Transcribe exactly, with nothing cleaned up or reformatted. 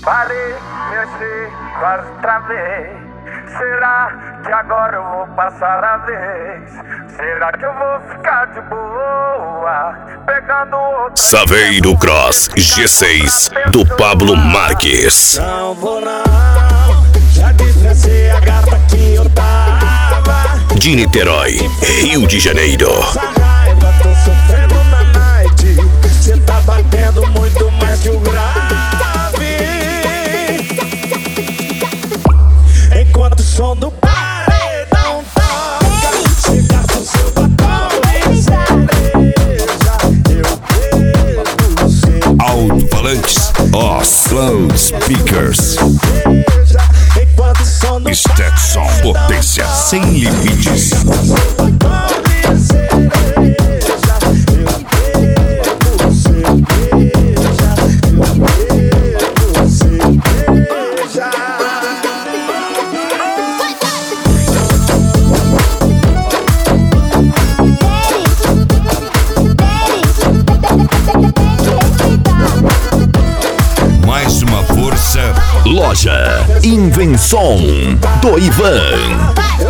Parei, mexi, quase travei. Será que agora eu vou passar a vez? Será que eu vou ficar de boa? Pegando outra. Saveiro Cross G seis do Pablo Marques. Não vou não, já desprezei a gata que eu tava. De Niterói, Rio de Janeiro. Essa raiva, tô sofrendo na night. Cê tá batendo muito mais que o grave. Enquanto o som do paredão toca, cê gasta o seu batom e cereja. Eu bebo cê. Alto-falantes, Oslo Speakers. Enquanto o som do Stetson, potência sem limites. Mais uma força. Loja Invenção do Ivan.